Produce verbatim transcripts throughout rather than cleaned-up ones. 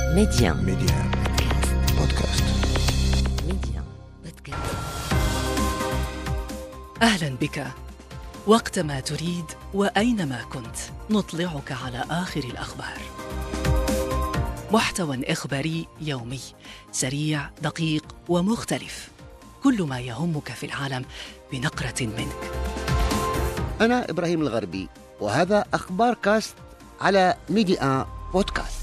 ميديان ميديان بودكاست. ميديان بودكاست. أهلا بك وقتما تريد وأينما كنت، نطلعك على آخر الأخبار. محتوى إخباري يومي سريع دقيق ومختلف، كل ما يهمك في العالم بنقرة منك. أنا إبراهيم الغربي، وهذا أخبار كاست على ميديان بودكاست.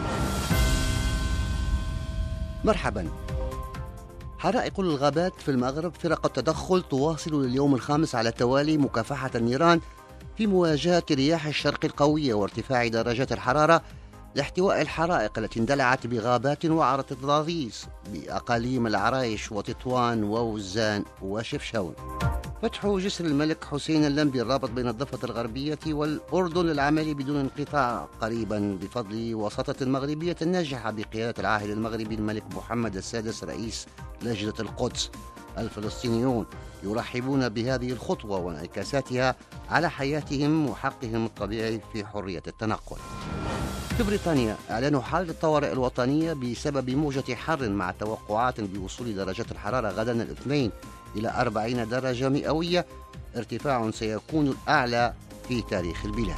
مرحبا. حرائق الغابات في المغرب، فرق التدخل تواصل لليوم الخامس على التوالي مكافحة النيران في مواجهة رياح الشرق القوية وارتفاع درجات الحرارة لاحتواء الحرائق التي اندلعت بغابات وعرة الضراديس بأقاليم العرايش وتطوان ووزان وشفشاون. فتح جسر الملك حسين اللمبي الرابط بين الضفة الغربية والأردن للعمل بدون انقطاع قريبا بفضل وساطة المغربية الناجحة بقيادة العاهل المغربي الملك محمد السادس رئيس لجنة القدس. الفلسطينيون يرحبون بهذه الخطوة وانعكاساتها على حياتهم وحقهم الطبيعي في حرية التنقل. في بريطانيا أعلنوا حالة الطوارئ الوطنية بسبب موجة حر مع توقعات بوصول درجات الحرارة غدا الاثنين إلى أربعين درجة مئوية، ارتفاع سيكون الأعلى في تاريخ البلاد.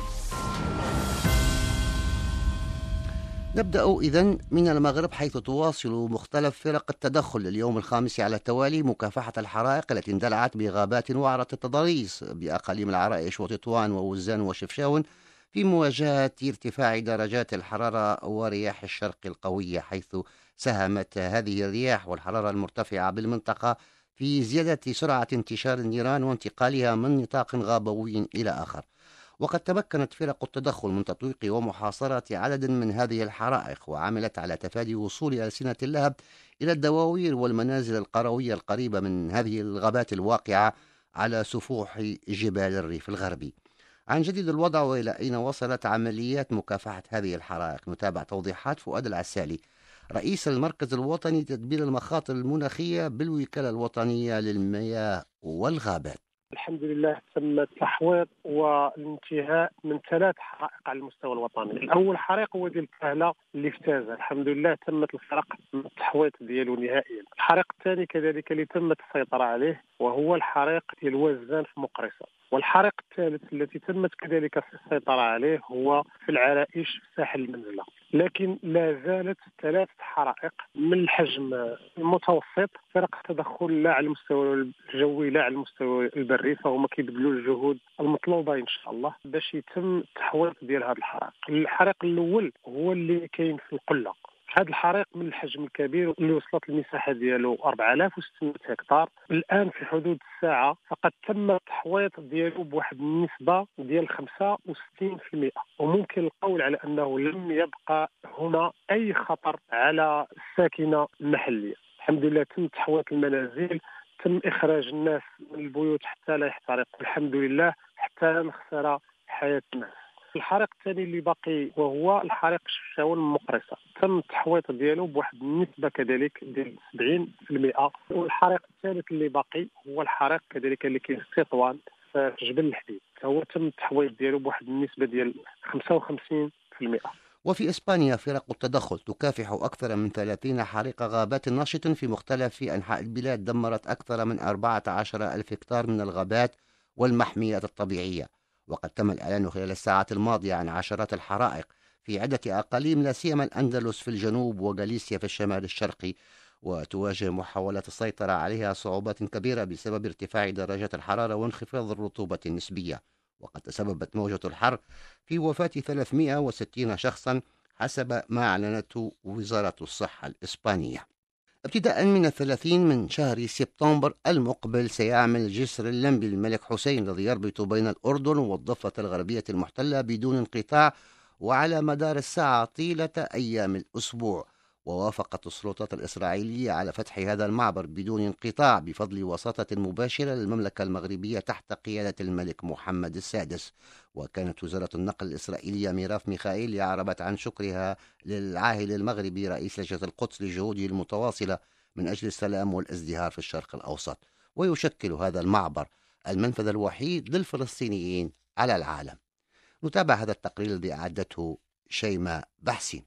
نبدأ إذن من المغرب، حيث تواصل مختلف فرق التدخل لليوم الخامس على التوالي مكافحة الحرائق التي اندلعت بغابات وعرة التضاريس بأقاليم العرائش وتطوان ووزان وشفشاون في مواجهة ارتفاع درجات الحرارة ورياح الشرق القوية، حيث ساهمت هذه الرياح والحرارة المرتفعة بالمنطقة في زيادة سرعة انتشار النيران وانتقالها من نطاق غابوي إلى آخر. وقد تمكنت فرق التدخل من تطويق ومحاصرة عدد من هذه الحرائق، وعملت على تفادي وصول ألسنة اللهب إلى الدواوير والمنازل القروية القريبة من هذه الغابات الواقعة على سفوح جبال الريف الغربي. عن جديد الوضع وإلى أين وصلت عمليات مكافحة هذه الحرائق؟ نتابع توضيحات فؤاد العسالي، رئيس المركز الوطني لتدبير المخاطر المناخية بالوكالة الوطنية للمياه والغابات. الحمد لله تم تحويط والانتهاء من ثلاث حرائق على المستوى الوطني. الاول حريق هو ديال الكهله اللي افتازه، الحمد لله تمت الفرق من التحويط ديالو نهائيا. الحريق الثاني كذلك اللي تمت السيطره عليه وهو الحريق ديال وزان في مقرصه. والحريق الثالث التي تمت كذلك السيطره عليه هو في العرائش في ساحل المنزله. لكن لا زالت ثلاث حرائق من الحجم المتوسط، فرق التدخل لا على المستوى الجوي لا على المستوى البري، فهما كيبذلوا الجهود المطلوبه ان شاء الله باش يتم التحويط ديال هذه الحرائق. الحريق الاول هو اللي كاين في القله. هذا الحريق من الحجم الكبير اللي وصلت المساحه ديالو أربعة آلاف وستمائة هكتار، الان في حدود الساعه فقد تم التحويط ديالو بواحد النسبه ديال خمسة وستين بالمئة، وممكن القول على انه لم يبقى هنا اي خطر على الساكنه المحليه. الحمد لله تم تحويط المنازل، تم اخراج الناس من البيوت حتى لا يحترقوا الحمد لله، حتى لا نخسر حياه الناس. الحريق الثاني اللي باقي وهو الحريق شفشاون المقرصه، تم التحويط ديالو بواحد النسبه كذلك ديال سبعين بالمئة. والحريق الثالث اللي باقي هو الحريق كذلك اللي كاين في تطوان في جبل الحديد، هو تم التحويط ديالو بواحد النسبه ديال خمسة وخمسين بالمئة. وفي إسبانيا فرق التدخل تكافح أكثر من ثلاثين حريق غابات نشط في مختلف أنحاء البلاد، دمرت أكثر من أربعة عشر ألف هكتار من الغابات والمحميات الطبيعية. وقد تم الإعلان خلال الساعات الماضية عن عشرات الحرائق في عدة أقاليم، لا سيما الأندلس في الجنوب وغاليسيا في الشمال الشرقي، وتواجه محاولات السيطرة عليها صعوبات كبيرة بسبب ارتفاع درجات الحرارة وانخفاض الرطوبة النسبية. وقد تسببت موجة الحر في وفاة ثلاثمائة وستين شخصا حسب ما أعلنته وزارة الصحة الإسبانية. ابتداء من الثلاثين من شهر سبتمبر المقبل سيعمل جسر اللمبي الملك حسين الذي يربط بين الأردن والضفة الغربية المحتلة بدون انقطاع وعلى مدار الساعة طيلة أيام الأسبوع. ووافقت السلطات الإسرائيلية على فتح هذا المعبر بدون انقطاع بفضل وساطة مباشرة للمملكة المغربية تحت قيادة الملك محمد السادس. وكانت وزارة النقل الإسرائيلية ميراف ميخائيل أعربت عن شكرها للعاهل المغربي رئيس لجنة القدس لجهوده المتواصلة من أجل السلام والازدهار في الشرق الأوسط. ويشكل هذا المعبر المنفذ الوحيد للفلسطينيين على العالم. نتابع هذا التقرير الذي أعدته شيماء بحسين.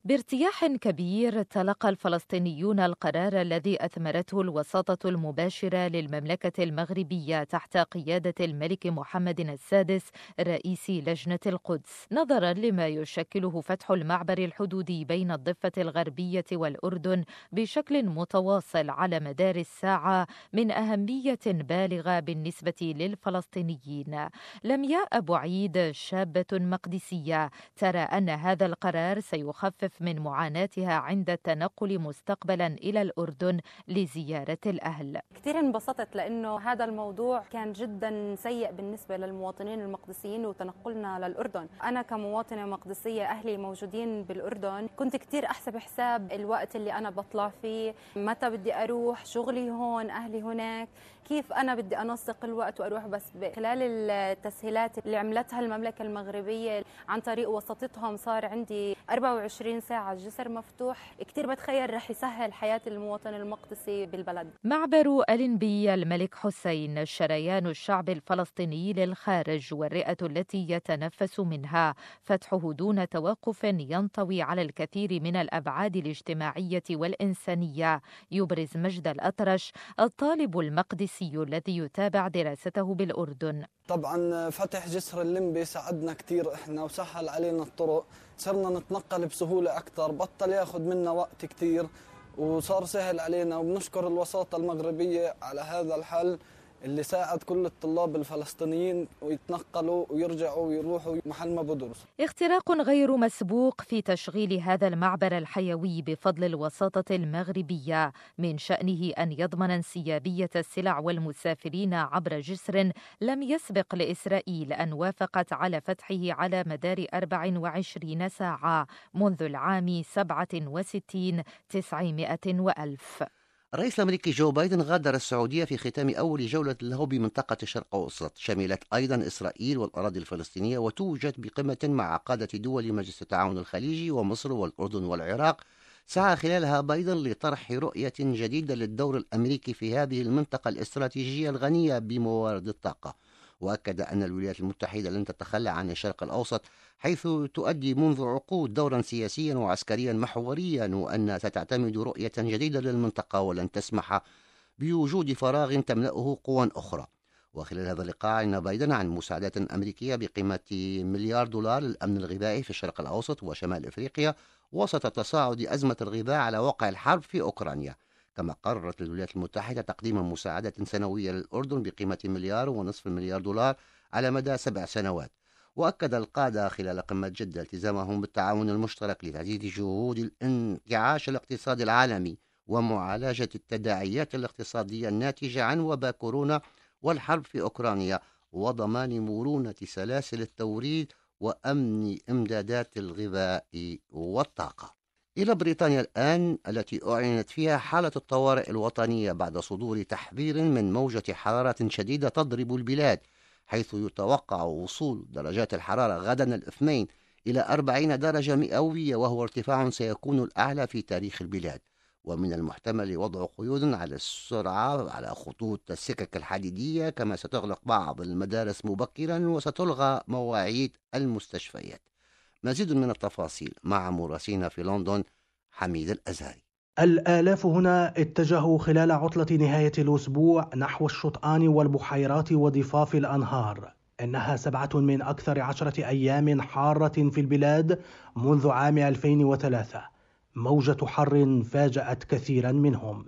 بارتياح كبير تلقى الفلسطينيون القرار الذي أثمرته الوساطة المباشرة للمملكة المغربية تحت قيادة الملك محمد السادس رئيس لجنة القدس، نظرا لما يشكله فتح المعبر الحدودي بين الضفة الغربية والأردن بشكل متواصل على مدار الساعة من أهمية بالغة بالنسبة للفلسطينيين. لمياء أبو عيد شابة مقدسية ترى أن هذا القرار سيخفف من معاناتها عند التنقل مستقبلا إلى الأردن لزيارة الأهل. كثير انبسطت لأنه هذا الموضوع كان جدا سيء بالنسبة للمواطنين المقدسيين وتنقلنا للأردن. أنا كمواطنة مقدسية أهلي موجودين بالأردن، كنت كثير أحسب حساب الوقت اللي أنا بطلع فيه، متى بدي أروح، شغلي هون، أهلي هناك، كيف أنا بدي أنسق الوقت وأروح. بس خلال التسهيلات اللي عملتها المملكة المغربية عن طريق وساطتهم صار عندي أربعة وعشرين ساعة الجسر مفتوح. كتير بتخيل رح يسهل حياة المواطن المقدسي بالبلد. معبر ألنبي الملك حسين، شريان الشعب الفلسطيني للخارج والرئة التي يتنفس منها، فتحه دون توقف ينطوي على الكثير من الأبعاد الاجتماعية والإنسانية. يبرز مجد الأطرش الطالب المقدسي الذي يتابع دراسته بالأردن. طبعا فتح جسر اللمبي ساعدنا كتير احنا وسهل علينا الطرق، صرنا نتنقل بسهولة أكتر، بطل ياخد منا وقت كتير وصار سهل علينا. وبنشكر الوساطة المغربية على هذا الحل اللي ساعد كل الطلاب الفلسطينيين ويتنقلوا ويرجعوا ويروحوا محل ما بدرسوا. اختراق غير مسبوق في تشغيل هذا المعبر الحيوي بفضل الوساطة المغربية، من شأنه أن يضمن انسيابية السلع والمسافرين عبر جسر لم يسبق لإسرائيل أن وافقت على فتحه على مدار أربع وعشرين ساعة منذ العام سبعة وستين تسعمائة وألف. الرئيس الأمريكي جو بايدن غادر السعودية في ختام أول جولة له بمنطقة الشرق الأوسط، شملت أيضا إسرائيل والأراضي الفلسطينية، وتوجد بقمة مع قادة دول مجلس التعاون الخليجي ومصر والأردن والعراق. سعى خلالها بايدن لطرح رؤية جديدة للدور الأمريكي في هذه المنطقة الاستراتيجية الغنية بموارد الطاقة، وأكد أن الولايات المتحدة لن تتخلى عن الشرق الأوسط، حيث تؤدي منذ عقود دورا سياسيا وعسكريا محوريا، وأن ستعتمد رؤية جديدة للمنطقة ولن تسمح بوجود فراغ تملأه قوى أخرى. وخلال هذا اللقاء أعلن بايدن عن مساعدات أمريكية بقيمة مليار دولار للأمن الغذائي في الشرق الأوسط وشمال إفريقيا وسط تصاعد أزمة الغذاء على وقع الحرب في أوكرانيا. كما قررت الولايات المتحدة تقديم مساعدة سنوية للأردن بقيمة مليار ونصف مليار دولار على مدى سبع سنوات. وأكد القادة خلال قمة جدة التزامهم بالتعاون المشترك لتعزيز جهود الانتعاش الاقتصادي العالمي ومعالجة التداعيات الاقتصادية الناتجة عن وباء كورونا والحرب في أوكرانيا، وضمان مرونة سلاسل التوريد وأمن إمدادات الغذاء والطاقة. إلى بريطانيا الآن، التي أعلنت فيها حالة الطوارئ الوطنية بعد صدور تحذير من موجة حرارة شديدة تضرب البلاد، حيث يتوقع وصول درجات الحرارة غدا الاثنين إلى أربعين درجة مئوية، وهو ارتفاع سيكون الأعلى في تاريخ البلاد. ومن المحتمل وضع قيود على السرعة على خطوط السكك الحديدية، كما ستغلق بعض المدارس مبكرا وستلغى مواعيد المستشفيات. مزيد من التفاصيل مع مراسلنا في لندن حميد الأزهري. الآلاف هنا اتجهوا خلال عطلة نهاية الأسبوع نحو الشطآن والبحيرات وضفاف الأنهار. إنها سبعة من أكثر عشرة أيام حارة في البلاد منذ عام ألفين وثلاثة، موجة حر فاجأت كثيرا منهم.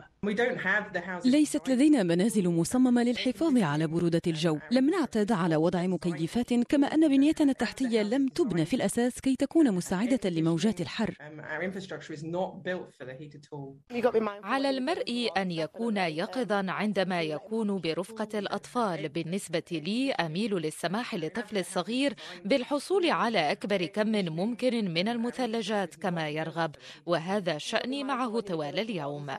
ليست لدينا منازل مصممة للحفاظ على برودة الجو، لم نعتد على وضع مكيفات، كما أن بنيتنا التحتية لم تبنى في الأساس كي تكون مساعدة لموجات الحر. على المرء أن يكون يقظا عندما يكون برفقة الأطفال. بالنسبة لي أميل للسماح للطفل الصغير بالحصول على أكبر كم ممكن من المثلجات كما يرغب، وهذا شأني معه طوال اليوم.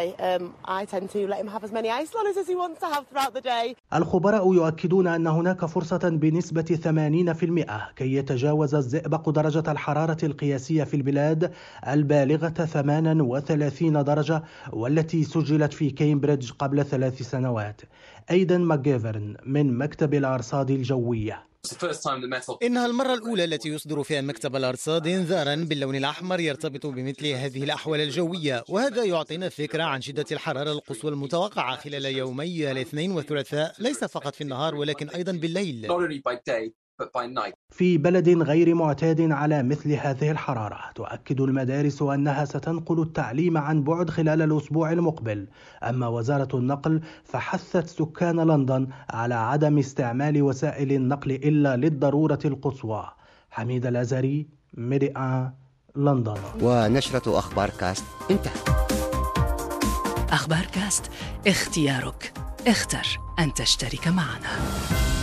الخبراء يؤكدون أن هناك فرصة بنسبة ثمانين بالمئة كي يتجاوز الزئبق درجة الحرارة القياسية في البلاد البالغة ثمانية وثلاثين درجة، والتي سجلت في كامبريدج قبل ثلاث سنوات. أيدن ماكجيفرن من مكتب الأرصاد الجوية. إنها المرة الأولى التي يصدر فيها مكتب الأرصاد إنذارا باللون الأحمر يرتبط بمثل هذه الأحوال الجوية، وهذا يعطينا فكرة عن شدة الحرارة القصوى المتوقعة خلال يومي الاثنين والثلاثاء، ليس فقط في النهار ولكن أيضا بالليل. في بلد غير معتاد على مثل هذه الحرارة، تؤكد المدارس أنها ستنقل التعليم عن بعد خلال الأسبوع المقبل. أما وزارة النقل فحثت سكان لندن على عدم استعمال وسائل النقل إلا للضرورة القصوى. حميد الأزهري، ميديا، لندن. ونشرة أخبار كاست انتهت. أخبار كاست، اختيارك، اختر أن تشترك معنا.